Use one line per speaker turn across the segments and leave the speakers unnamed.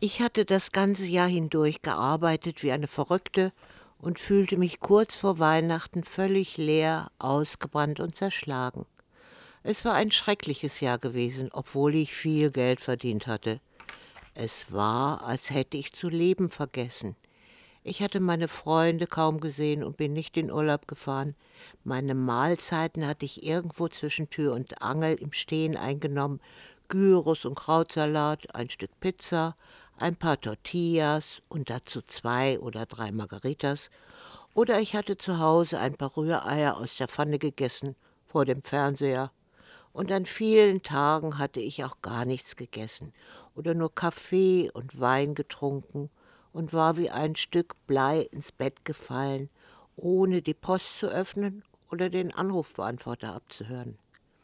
Ich hatte das ganze Jahr hindurch gearbeitet wie eine Verrückte und fühlte mich kurz vor Weihnachten völlig leer, ausgebrannt und zerschlagen. Es war ein schreckliches Jahr gewesen, obwohl ich viel Geld verdient hatte. Es war, als hätte ich zu leben vergessen. Ich hatte meine Freunde kaum gesehen und bin nicht in Urlaub gefahren. Meine Mahlzeiten hatte ich irgendwo zwischen Tür und Angel im Stehen eingenommen. Gyros und Krautsalat, ein Stück Pizza, ein paar Tortillas und dazu 2 oder 3 Margaritas. Oder ich hatte zu Hause ein paar Rühreier aus der Pfanne gegessen, vor dem Fernseher. Und an vielen Tagen hatte ich auch gar nichts gegessen oder nur Kaffee und Wein getrunken und war wie ein Stück Blei ins Bett gefallen, ohne die Post zu öffnen oder den Anrufbeantworter abzuhören.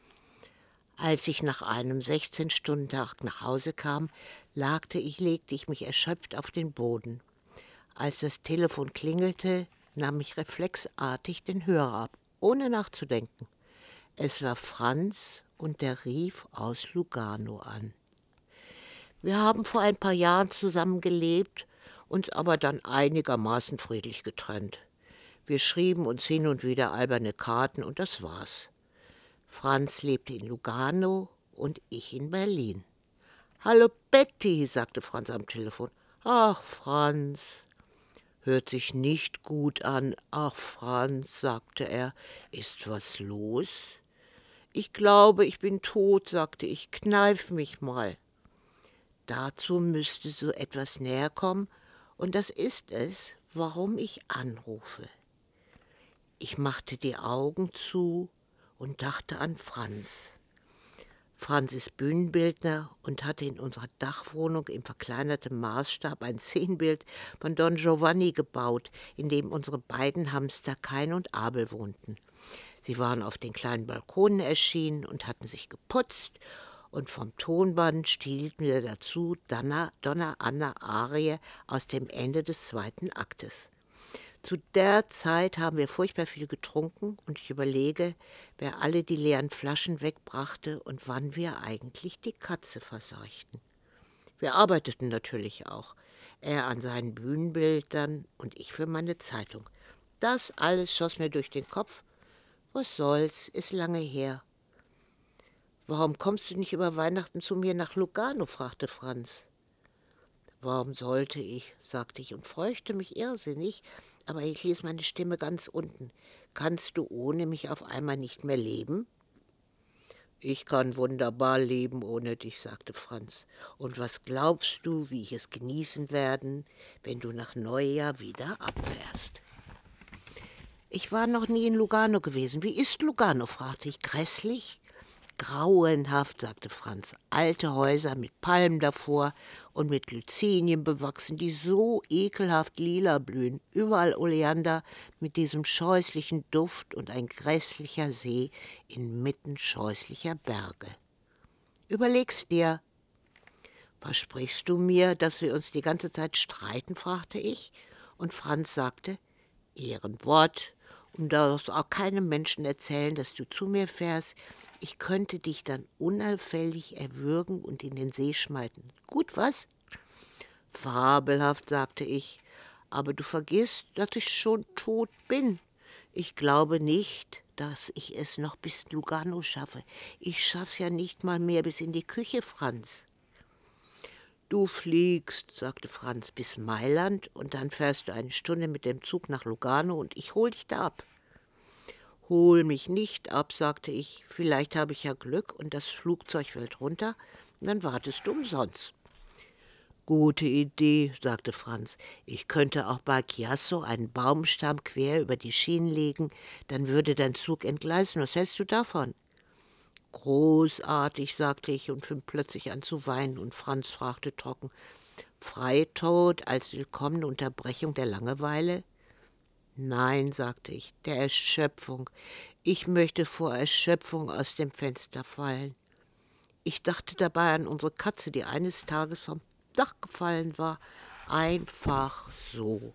Als ich nach einem 16-Stunden-Tag nach Hause kam, legte ich mich erschöpft auf den Boden. Als das Telefon klingelte, nahm ich reflexartig den Hörer ab, ohne nachzudenken. Es war Franz und der rief aus Lugano an. Wir haben vor ein paar Jahren zusammen gelebt, uns aber dann einigermaßen friedlich getrennt. Wir schrieben uns hin und wieder alberne Karten und das war's. Franz lebte in Lugano und ich in Berlin. »Hallo Betty«, sagte Franz am Telefon. »Ach, Franz.« »Hört sich nicht gut an. Ach, Franz«, sagte er. »Ist was los?« »Ich glaube, ich bin tot«, sagte ich. »Kneif mich mal.« Dazu müsste so etwas näher kommen, und das ist es, warum ich anrufe. Ich machte die Augen zu und dachte an Franz. Franz ist Bühnenbildner und hatte in unserer Dachwohnung im verkleinerten Maßstab ein Szenenbild von Don Giovanni gebaut, in dem unsere beiden Hamster Kain und Abel wohnten. Sie waren auf den kleinen Balkonen erschienen und hatten sich geputzt, und vom Tonband stielten wir dazu Donna Anna Arie aus dem Ende des 2. Aktes. Zu der Zeit haben wir furchtbar viel getrunken und ich überlege, wer alle die leeren Flaschen wegbrachte und wann wir eigentlich die Katze verseuchten. Wir arbeiteten natürlich auch, er an seinen Bühnenbildern und ich für meine Zeitung. Das alles schoss mir durch den Kopf. Was soll's, ist lange her. »Warum kommst du nicht über Weihnachten zu mir nach Lugano?« fragte Franz. »Warum sollte ich?«, sagte ich und freute mich irrsinnig, aber ich ließ meine Stimme ganz unten. »Kannst du ohne mich auf einmal nicht mehr leben?« »Ich kann wunderbar leben ohne dich«, sagte Franz. »Und was glaubst du, wie ich es genießen werden, wenn du nach Neujahr wieder abfährst?« Ich war noch nie in Lugano gewesen. »Wie ist Lugano?«, fragte ich. »Grässlich?« »Grauenhaft«, sagte Franz. »Alte Häuser mit Palmen davor und mit Glycinien bewachsen, die so ekelhaft lila blühen. Überall Oleander mit diesem scheußlichen Duft und ein grässlicher See inmitten scheußlicher Berge. Überleg's dir.« »Versprichst du mir, dass wir uns die ganze Zeit streiten?«, fragte ich. Und Franz sagte, »Ehrenwort. Und darfst auch keinem Menschen erzählen, dass du zu mir fährst. Ich könnte dich dann unauffällig erwürgen und in den See schmeißen. Gut, was?« »Fabelhaft«, sagte ich, »aber du vergisst, dass ich schon tot bin. Ich glaube nicht, dass ich es noch bis Lugano schaffe. Ich schaff's ja nicht mal mehr bis in die Küche, Franz.« »Du fliegst«, sagte Franz, »bis Mailand und dann fährst du eine Stunde mit dem Zug nach Lugano und ich hol dich da ab.« »Hol mich nicht ab«, sagte ich, »vielleicht habe ich ja Glück und das Flugzeug fällt runter, dann wartest du umsonst.« »Gute Idee«, sagte Franz, »ich könnte auch bei Chiasso einen Baumstamm quer über die Schienen legen, dann würde dein Zug entgleisen. Was hältst du davon?« »Großartig«, sagte ich und fing plötzlich an zu weinen, und Franz fragte trocken, »Freitod als willkommene Unterbrechung der Langeweile?« »Nein«, sagte ich, »der Erschöpfung. Ich möchte vor Erschöpfung aus dem Fenster fallen.« Ich dachte dabei an unsere Katze, die eines Tages vom Dach gefallen war. Einfach so.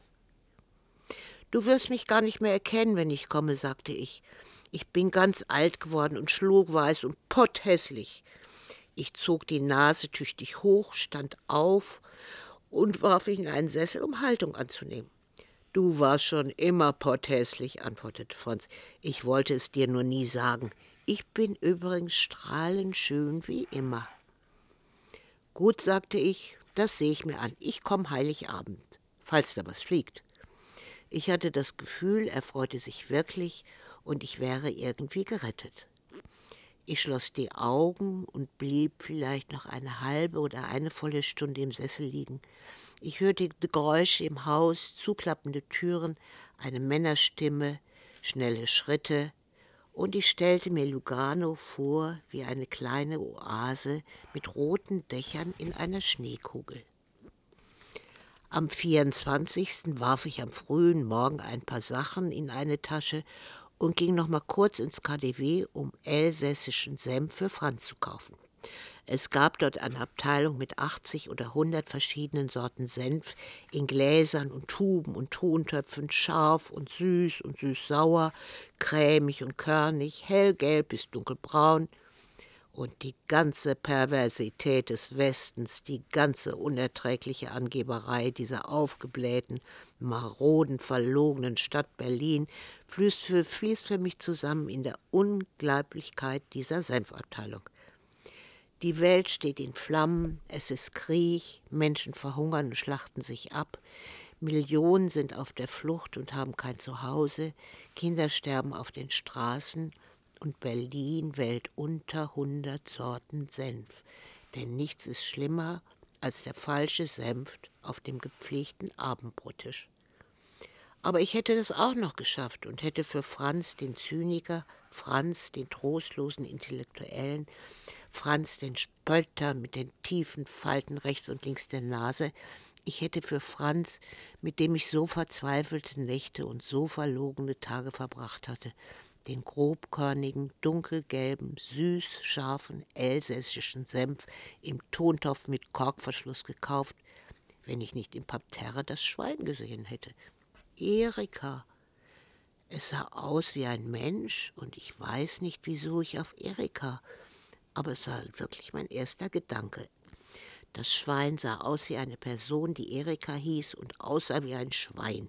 »Du wirst mich gar nicht mehr erkennen, wenn ich komme«, sagte ich. »Ich bin ganz alt geworden und schlurweiß und potthässlich.« Ich zog die Nase tüchtig hoch, stand auf und warf ihn in einen Sessel, um Haltung anzunehmen. »Du warst schon immer potthässlich«, antwortete Franz. »Ich wollte es dir nur nie sagen. Ich bin übrigens strahlend schön wie immer.« »Gut«, sagte ich, »das sehe ich mir an. Ich komme Heiligabend, falls da was fliegt.« Ich hatte das Gefühl, er freute sich wirklich und ich wäre irgendwie gerettet. Ich schloss die Augen und blieb vielleicht noch eine halbe oder eine volle Stunde im Sessel liegen. Ich hörte Geräusche im Haus, zuklappende Türen, eine Männerstimme, schnelle Schritte, und ich stellte mir Lugano vor wie eine kleine Oase mit roten Dächern in einer Schneekugel. Am 24. warf ich am frühen Morgen ein paar Sachen in eine Tasche und ging noch mal kurz ins KaDeWe, um elsässischen Senf für Franz zu kaufen. Es gab dort eine Abteilung mit 80 oder 100 verschiedenen Sorten Senf in Gläsern und Tuben und Tontöpfen, scharf und süß-sauer, cremig und körnig, hellgelb bis dunkelbraun. Und die ganze Perversität des Westens, die ganze unerträgliche Angeberei dieser aufgeblähten, maroden, verlogenen Stadt Berlin fließt für mich zusammen in der Unglaublichkeit dieser Senfabteilung. Die Welt steht in Flammen, es ist Krieg, Menschen verhungern und schlachten sich ab, Millionen sind auf der Flucht und haben kein Zuhause, Kinder sterben auf den Straßen und Berlin wählt unter 100 Sorten Senf. Denn nichts ist schlimmer als der falsche Senf auf dem gepflegten Abendbrottisch. Aber ich hätte das auch noch geschafft und hätte für Franz den Zyniker, Franz den trostlosen Intellektuellen, Franz den Spötter mit den tiefen Falten rechts und links der Nase, ich hätte für Franz, mit dem ich so verzweifelte Nächte und so verlogene Tage verbracht hatte, den grobkörnigen, dunkelgelben, süß-scharfen elsässischen Senf im Tontopf mit Korkverschluss gekauft, wenn ich nicht im Parterre das Schwein gesehen hätte. Erika. Es sah aus wie ein Mensch und ich weiß nicht, wieso ich auf Erika, aber es war wirklich mein erster Gedanke. Das Schwein sah aus wie eine Person, die Erika hieß und aussah wie ein Schwein.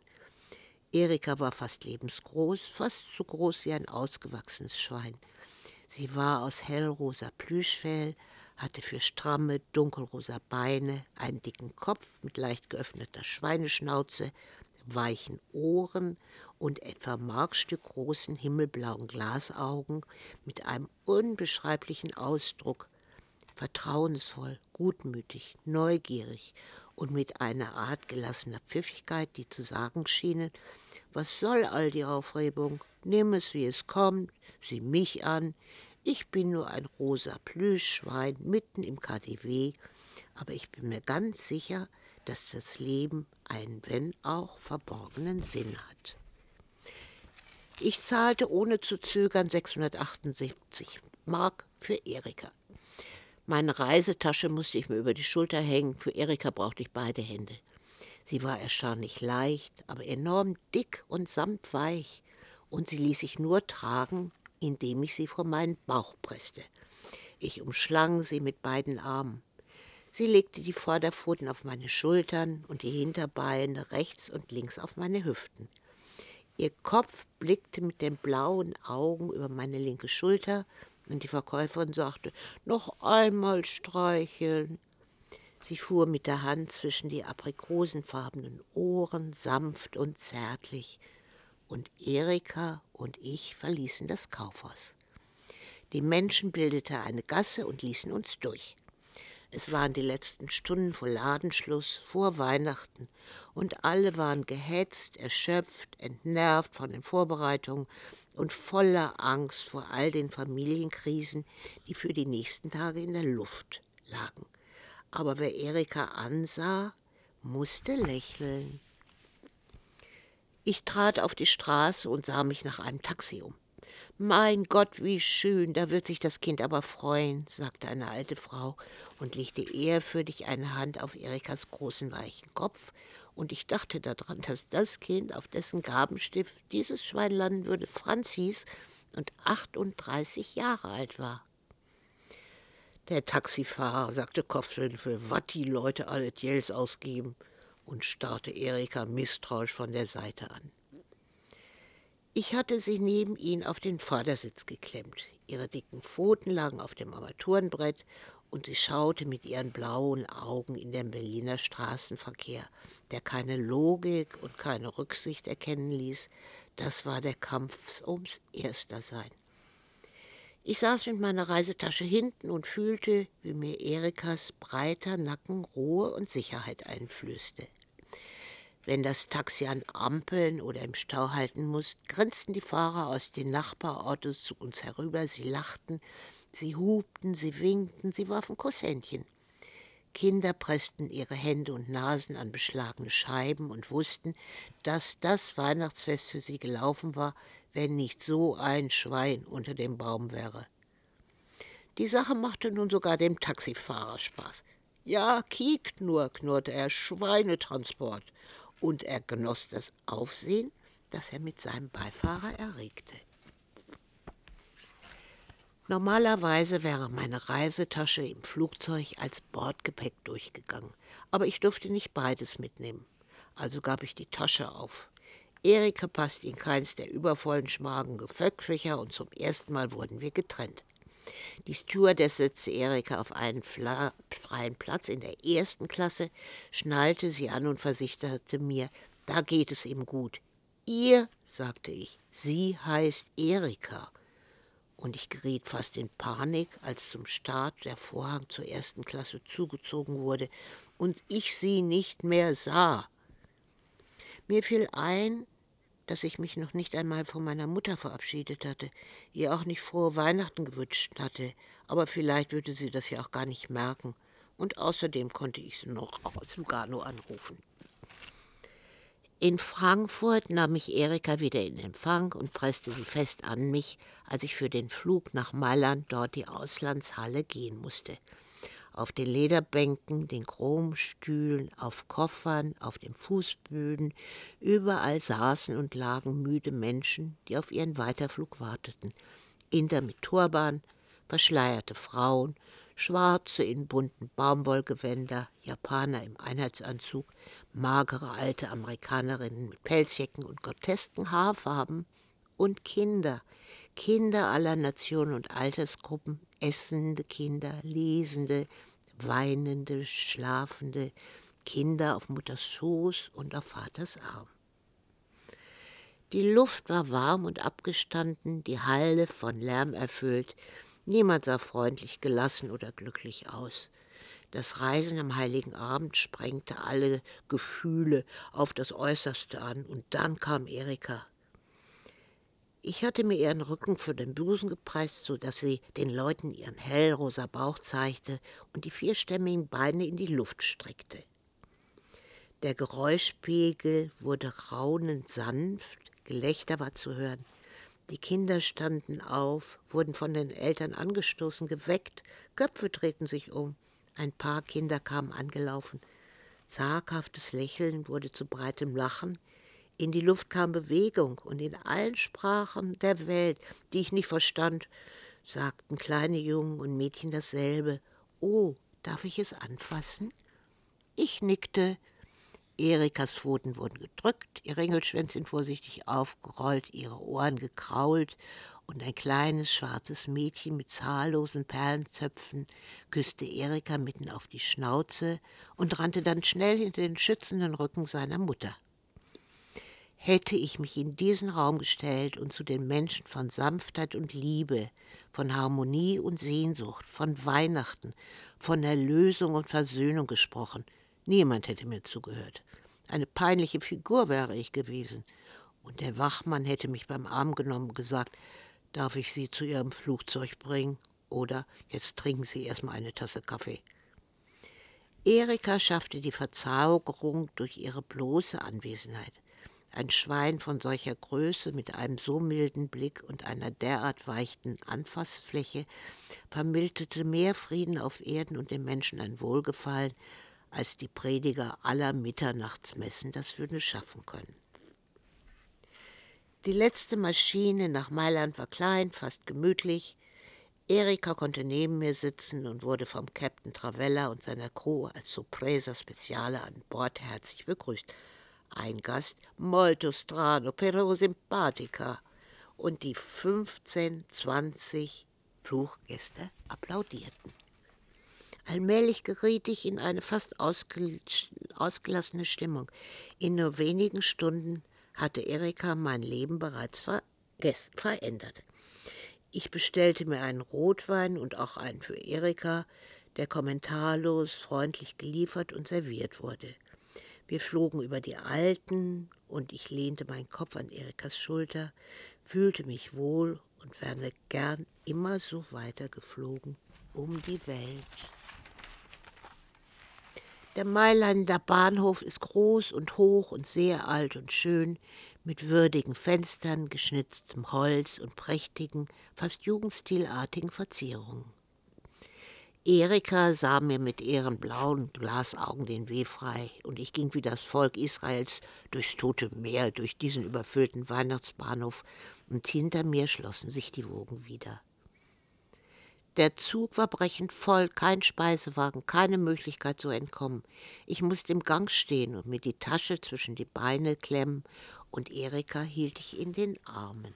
Erika war fast lebensgroß, fast so groß wie ein ausgewachsenes Schwein. Sie war aus hellrosa Plüschfell, hatte 4 stramme, dunkelrosa Beine, einen dicken Kopf mit leicht geöffneter Schweineschnauze, weichen Ohren und etwa Markstück großen himmelblauen Glasaugen mit einem unbeschreiblichen Ausdruck, vertrauensvoll, gutmütig, neugierig und mit einer Art gelassener Pfiffigkeit, die zu sagen schienen: Was soll all die Aufregung? Nimm es, wie es kommt, sieh mich an. Ich bin nur ein rosa Plüschschwein mitten im KaDeWe, aber ich bin mir ganz sicher, dass das Leben einen, wenn auch verborgenen Sinn hat. Ich zahlte ohne zu zögern 678 Mark für Erika. Meine Reisetasche musste ich mir über die Schulter hängen, für Erika brauchte ich beide Hände. Sie war erstaunlich leicht, aber enorm dick und samtweich, und sie ließ sich nur tragen, indem ich sie vor meinen Bauch presste. Ich umschlang sie mit beiden Armen. Sie legte die Vorderpfoten auf meine Schultern und die Hinterbeine rechts und links auf meine Hüften. Ihr Kopf blickte mit den blauen Augen über meine linke Schulter und die Verkäuferin sagte: »Noch einmal streicheln.« Sie fuhr mit der Hand zwischen die aprikosenfarbenen Ohren, sanft und zärtlich, und Erika und ich verließen das Kaufhaus. Die Menschen bildeten eine Gasse und ließen uns durch. Es waren die letzten Stunden vor Ladenschluss, vor Weihnachten, und alle waren gehetzt, erschöpft, entnervt von den Vorbereitungen und voller Angst vor all den Familienkrisen, die für die nächsten Tage in der Luft lagen. Aber wer Erika ansah, musste lächeln. Ich trat auf die Straße und sah mich nach einem Taxi um. »Mein Gott, wie schön, da wird sich das Kind aber freuen«, sagte eine alte Frau und legte ehrfürchtig eine Hand auf Erikas großen, weichen Kopf, und ich dachte daran, dass das Kind, auf dessen Gabenstift dieses Schwein landen würde, Franz hieß und 38 Jahre alt war. Der Taxifahrer sagte kopfschüttelnd, für was die Leute alle Geld ausgeben, und starrte Erika misstrauisch von der Seite an. Ich hatte sie neben ihn auf den Vordersitz geklemmt. Ihre dicken Pfoten lagen auf dem Armaturenbrett und sie schaute mit ihren blauen Augen in den Berliner Straßenverkehr, der keine Logik und keine Rücksicht erkennen ließ. Das war der Kampf ums Erstersein. Ich saß mit meiner Reisetasche hinten und fühlte, wie mir Erikas breiter Nacken Ruhe und Sicherheit einflößte. Wenn das Taxi an Ampeln oder im Stau halten muss, grinsten die Fahrer aus den Nachbarautos zu uns herüber, sie lachten, sie hupten, sie winkten, sie warfen Kusshändchen. Kinder pressten ihre Hände und Nasen an beschlagene Scheiben und wussten, dass das Weihnachtsfest für sie gelaufen war, wenn nicht so ein Schwein unter dem Baum wäre. Die Sache machte nun sogar dem Taxifahrer Spaß. Ja, kiekt nur, knurrte er, Schweinetransport. Und er genoss das Aufsehen, das er mit seinem Beifahrer erregte. Normalerweise wäre meine Reisetasche im Flugzeug als Bordgepäck durchgegangen, aber ich durfte nicht beides mitnehmen. Also gab ich die Tasche auf. Erika passte in keins der übervollen schmalen Gepäckfächer und zum ersten Mal wurden wir getrennt. Die Stewardess setzte Erika auf einen freien Platz in der ersten Klasse, schnallte sie an und versicherte mir, da geht es ihm gut. Ihr, sagte ich, sie heißt Erika. Und ich geriet fast in Panik, als zum Start der Vorhang zur ersten Klasse zugezogen wurde und ich sie nicht mehr sah. Mir fiel ein, dass ich mich noch nicht einmal von meiner Mutter verabschiedet hatte, ihr auch nicht frohe Weihnachten gewünscht hatte, aber vielleicht würde sie das ja auch gar nicht merken. Und außerdem konnte ich sie noch aus Lugano anrufen. In Frankfurt nahm mich Erika wieder in Empfang und presste sie fest an mich, als ich für den Flug nach Mailand dort die Auslandshalle gehen musste. Auf den Lederbänken, den Chromstühlen, auf Koffern, auf den Fußböden, überall saßen und lagen müde Menschen, die auf ihren Weiterflug warteten. Inder mit Turban, verschleierte Frauen, Schwarze in bunten Baumwollgewänder, Japaner im Einheitsanzug, magere alte Amerikanerinnen mit Pelzjacken und grotesken Haarfarben und Kinder, Kinder aller Nationen und Altersgruppen, essende Kinder, lesende, weinende, schlafende, Kinder auf Mutters Schoß und auf Vaters Arm. Die Luft war warm und abgestanden, die Halle von Lärm erfüllt. Niemand sah freundlich, gelassen oder glücklich aus. Das Reisen am Heiligen Abend sprengte alle Gefühle auf das Äußerste an. Und dann kam Erika. Ich hatte mir ihren Rücken für den Busen gepresst, so dass sie den Leuten ihren hellrosa Bauch zeigte und die vierstämmigen Beine in die Luft streckte. Der Geräuschpegel wurde raunend sanft, Gelächter war zu hören. Die Kinder standen auf, wurden von den Eltern angestoßen, geweckt, Köpfe drehten sich um. Ein paar Kinder kamen angelaufen. Zaghaftes Lächeln wurde zu breitem Lachen. In die Luft kam Bewegung und in allen Sprachen der Welt, die ich nicht verstand, sagten kleine Jungen und Mädchen dasselbe. Oh, darf ich es anfassen? Ich nickte. Erikas Pfoten wurden gedrückt, ihr Ringelschwänzchen vorsichtig aufgerollt, ihre Ohren gekrault und ein kleines schwarzes Mädchen mit zahllosen Perlenzöpfen küsste Erika mitten auf die Schnauze und rannte dann schnell hinter den schützenden Rücken seiner Mutter. Hätte ich mich in diesen Raum gestellt und zu den Menschen von Sanftheit und Liebe, von Harmonie und Sehnsucht, von Weihnachten, von Erlösung und Versöhnung gesprochen, niemand hätte mir zugehört. Eine peinliche Figur wäre ich gewesen. Und der Wachmann hätte mich beim Arm genommen und gesagt, darf ich Sie zu Ihrem Flugzeug bringen? Oder jetzt trinken Sie erstmal eine Tasse Kaffee. Erika schaffte die Verzauberung durch ihre bloße Anwesenheit. Ein Schwein von solcher Größe mit einem so milden Blick und einer derart weichen Anfassfläche vermittelte mehr Frieden auf Erden und den Menschen ein Wohlgefallen, als die Prediger aller Mitternachtsmessen das würden schaffen können. Die letzte Maschine nach Mailand war klein, fast gemütlich. Erika konnte neben mir sitzen und wurde vom Captain Travella und seiner Crew als Sorpresa Speciale an Bord herzlich begrüßt. Ein Gast, molto strano, però simpatica. Und die 15, 20 Fluggäste applaudierten. Allmählich geriet ich in eine fast ausgelassene Stimmung. In nur wenigen Stunden hatte Erika mein Leben bereits verändert. Ich bestellte mir einen Rotwein und auch einen für Erika, der kommentarlos freundlich geliefert und serviert wurde. Wir flogen über die Alten und ich lehnte meinen Kopf an Erikas Schulter, fühlte mich wohl und wäre gern immer so weiter geflogen um die Welt. Der Mailänder Bahnhof ist groß und hoch und sehr alt und schön, mit würdigen Fenstern, geschnitztem Holz und prächtigen, fast jugendstilartigen Verzierungen. Erika sah mir mit ihren blauen Glasaugen den Weg frei, und ich ging wie das Volk Israels durchs Tote Meer, durch diesen überfüllten Weihnachtsbahnhof, und hinter mir schlossen sich die Wogen wieder. Der Zug war brechend voll, kein Speisewagen, keine Möglichkeit zu entkommen. Ich musste im Gang stehen und mir die Tasche zwischen die Beine klemmen, und Erika hielt ich in den Armen.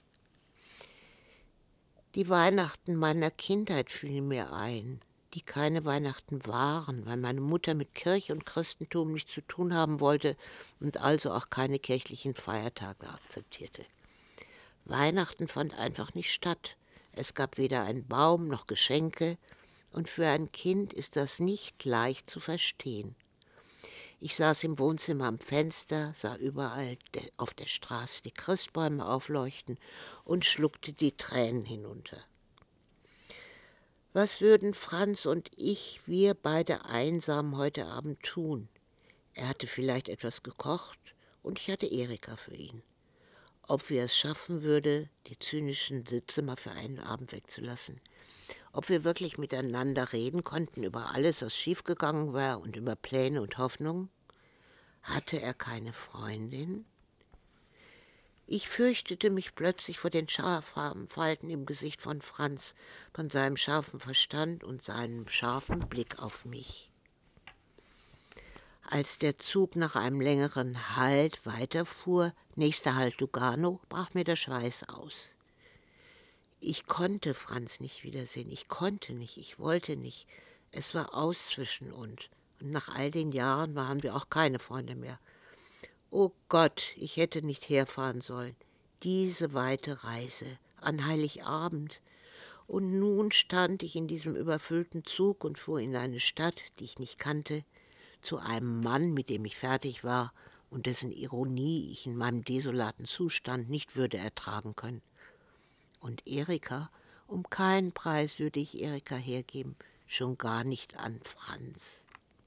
Die Weihnachten meiner Kindheit fielen mir ein, die keine Weihnachten waren, weil meine Mutter mit Kirche und Christentum nichts zu tun haben wollte und also auch keine kirchlichen Feiertage akzeptierte. Weihnachten fand einfach nicht statt. Es gab weder einen Baum noch Geschenke, und für ein Kind ist das nicht leicht zu verstehen. Ich saß im Wohnzimmer am Fenster, sah überall auf der Straße die Christbäume aufleuchten und schluckte die Tränen hinunter. Was würden Franz und ich, wir beide einsam heute Abend tun? Er hatte vielleicht etwas gekocht und ich hatte Erika für ihn. Ob wir es schaffen würde, die zynischen Sitze mal für einen Abend wegzulassen. Ob wir wirklich miteinander reden konnten über alles, was schiefgegangen war und über Pläne und Hoffnungen. Hatte er keine Freundin? Ich fürchtete mich plötzlich vor den scharfen Falten im Gesicht von Franz, von seinem scharfen Verstand und seinem scharfen Blick auf mich. Als der Zug nach einem längeren Halt weiterfuhr, nächster Halt Lugano, brach mir der Schweiß aus. Ich konnte Franz nicht wiedersehen, ich wollte nicht. Es war aus zwischen uns, und nach all den Jahren waren wir auch keine Freunde mehr. Oh Gott, ich hätte nicht herfahren sollen. Diese weite Reise an Heiligabend. Und nun stand ich in diesem überfüllten Zug und fuhr in eine Stadt, die ich nicht kannte, zu einem Mann, mit dem ich fertig war und dessen Ironie ich in meinem desolaten Zustand nicht würde ertragen können. Und Erika, um keinen Preis würde ich Erika hergeben, schon gar nicht an Franz.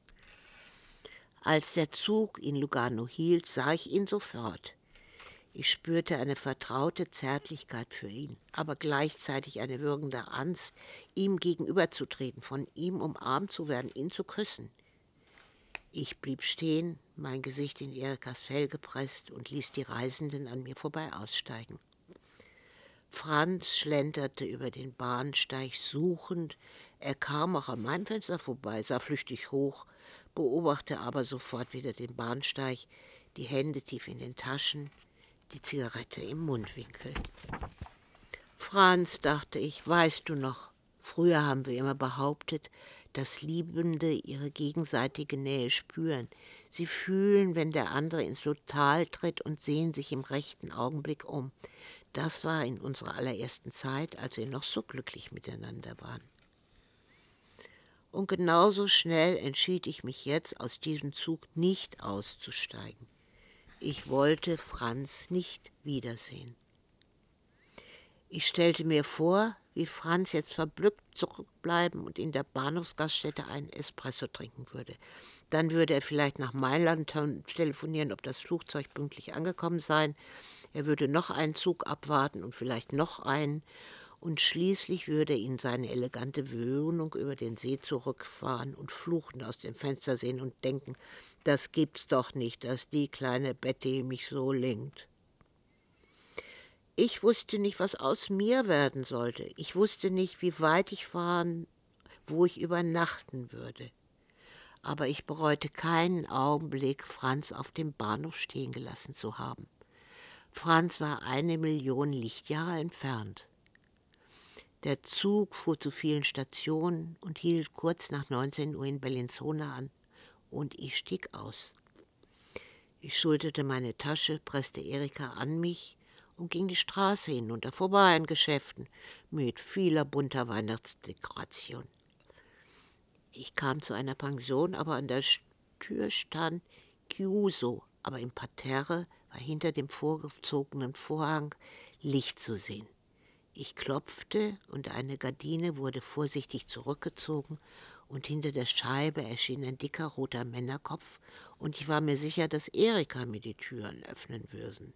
Als der Zug in Lugano hielt, sah ich ihn sofort. Ich spürte eine vertraute Zärtlichkeit für ihn, aber gleichzeitig eine würgende Angst, ihm gegenüberzutreten, von ihm umarmt zu werden, ihn zu küssen. Ich blieb stehen, mein Gesicht in Erikas Fell gepresst und ließ die Reisenden an mir vorbei aussteigen. Franz schlenderte über den Bahnsteig suchend. Er kam auch an meinem Fenster vorbei, sah flüchtig hoch, beobachtete aber sofort wieder den Bahnsteig, die Hände tief in den Taschen, die Zigarette im Mundwinkel. Franz, dachte ich, weißt du noch, früher haben wir immer behauptet, dass Liebende ihre gegenseitige Nähe spüren. Sie fühlen, wenn der andere ins Total tritt und sehen sich im rechten Augenblick um. Das war in unserer allerersten Zeit, als wir noch so glücklich miteinander waren. Und genauso schnell entschied ich mich jetzt, aus diesem Zug nicht auszusteigen. Ich wollte Franz nicht wiedersehen. Ich stellte mir vor, wie Franz jetzt verblüfft zurückbleiben und in der Bahnhofsgaststätte einen Espresso trinken würde. Dann würde er vielleicht nach Mailand telefonieren, ob das Flugzeug pünktlich angekommen sei. Er würde noch einen Zug abwarten und vielleicht noch einen. Und schließlich würde er in seine elegante Wohnung über den See zurückfahren und fluchend aus dem Fenster sehen und denken, das gibt's doch nicht, dass die kleine Betty mich so lenkt. Ich wusste nicht, was aus mir werden sollte. Ich wusste nicht, wie weit ich fahren, wo ich übernachten würde. Aber ich bereute keinen Augenblick, Franz auf dem Bahnhof stehen gelassen zu haben. Franz war 1 Million Lichtjahre entfernt. Der Zug fuhr zu vielen Stationen und hielt kurz nach 19 Uhr in Bellinzona an, und ich stieg aus. Ich schulterte meine Tasche, presste Erika an mich und ging die Straße hinunter, vorbei an Geschäften mit vieler bunter Weihnachtsdekoration. Ich kam zu einer Pension, aber an der Tür stand Chiuso, aber im Parterre war hinter dem vorgezogenen Vorhang Licht zu sehen. Ich klopfte und eine Gardine wurde vorsichtig zurückgezogen und hinter der Scheibe erschien ein dicker roter Männerkopf und ich war mir sicher, dass Erika mir die Türen öffnen würden.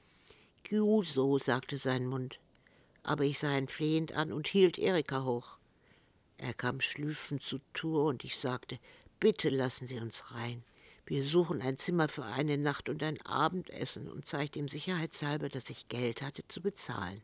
Chiuso, sagte sein Mund, aber ich sah ihn flehend an und hielt Erika hoch. Er kam schlüpfend zur Tür und ich sagte, bitte lassen Sie uns rein. Wir suchen ein Zimmer für eine Nacht und ein Abendessen und zeigte ihm sicherheitshalber, dass ich Geld hatte zu bezahlen.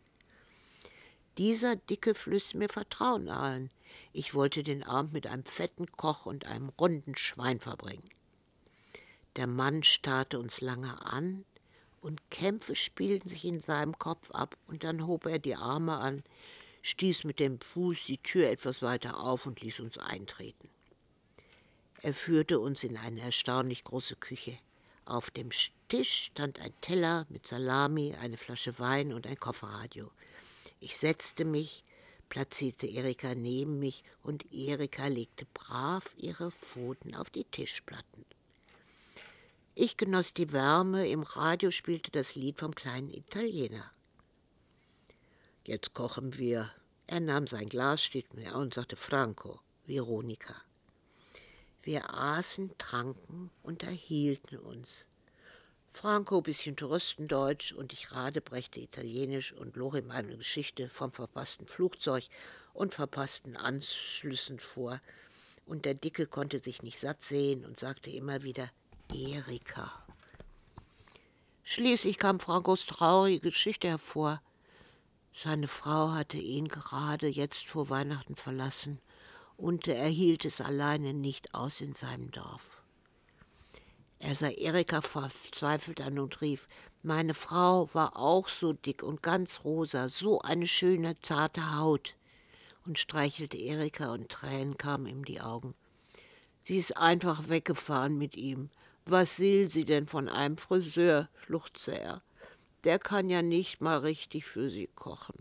Dieser Dicke flößte mir Vertrauen ein. Ich wollte den Abend mit einem fetten Koch und einem runden Schwein verbringen. Der Mann starrte uns lange an und Kämpfe spielten sich in seinem Kopf ab und dann hob er die Arme an, stieß mit dem Fuß die Tür etwas weiter auf und ließ uns eintreten. Er führte uns in eine erstaunlich große Küche. Auf dem Tisch stand ein Teller mit Salami, eine Flasche Wein und ein Kofferradio. Ich setzte mich, platzierte Erika neben mich und Erika legte brav ihre Pfoten auf die Tischplatten. Ich genoss die Wärme, im Radio spielte das Lied vom kleinen Italiener. Jetzt kochen wir. Er nahm sein Glas, stieg mir und sagte Franco, Veronika. Wir aßen, tranken, unterhielten uns. Franco bisschen Touristendeutsch und ich Radebrechte Italienisch und log ihm eine Geschichte vom verpassten Flugzeug und verpassten Anschlüssen vor. Und der Dicke konnte sich nicht satt sehen und sagte immer wieder Erika. Schließlich kam Francos traurige Geschichte hervor. Seine Frau hatte ihn gerade jetzt vor Weihnachten verlassen und er hielt es alleine nicht aus in seinem Dorf. Er sah Erika verzweifelt an und rief, meine Frau war auch so dick und ganz rosa, so eine schöne, zarte Haut, und streichelte Erika und Tränen kamen ihm die Augen. Sie ist einfach weggefahren mit ihm. Was will sie denn von einem Friseur, schluchzte er. Der kann ja nicht mal richtig für sie kochen.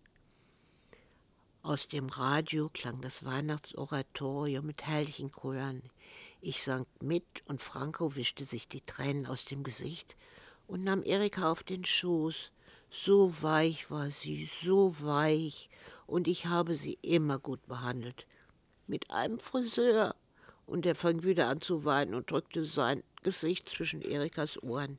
Aus dem Radio klang das Weihnachtsoratorium mit herrlichen Chören. Ich sang mit und Franco wischte sich die Tränen aus dem Gesicht und nahm Erika auf den Schoß. So weich war sie, so weich, und ich habe sie immer gut behandelt. Mit einem Friseur. Und er fing wieder an zu weinen und drückte sein Gesicht zwischen Erikas Ohren.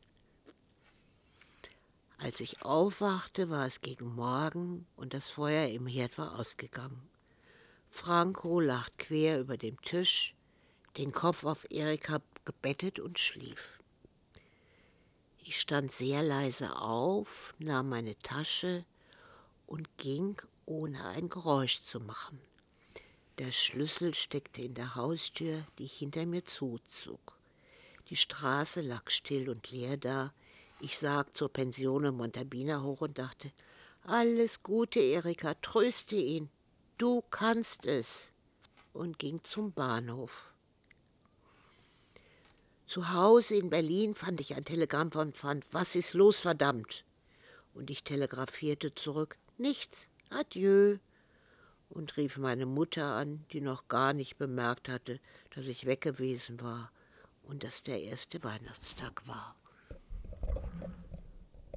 Als ich aufwachte, war es gegen Morgen und das Feuer im Herd war ausgegangen. Franco lag quer über dem Tisch, den Kopf auf Erika gebettet und schlief. Ich stand sehr leise auf, nahm meine Tasche und ging, ohne ein Geräusch zu machen. Der Schlüssel steckte in der Haustür, die ich hinter mir zuzog. Die Straße lag still und leer da. Ich sah zur Pensione Montabina hoch und dachte, alles Gute, Erika, tröste ihn. Du kannst es. Und ging zum Bahnhof. Zu Hause in Berlin fand ich ein Telegramm von Franz. Was ist los, verdammt? Und ich telegrafierte zurück, nichts, adieu. Und rief meine Mutter an, die noch gar nicht bemerkt hatte, dass ich weg gewesen war und dass der erste Weihnachtstag war.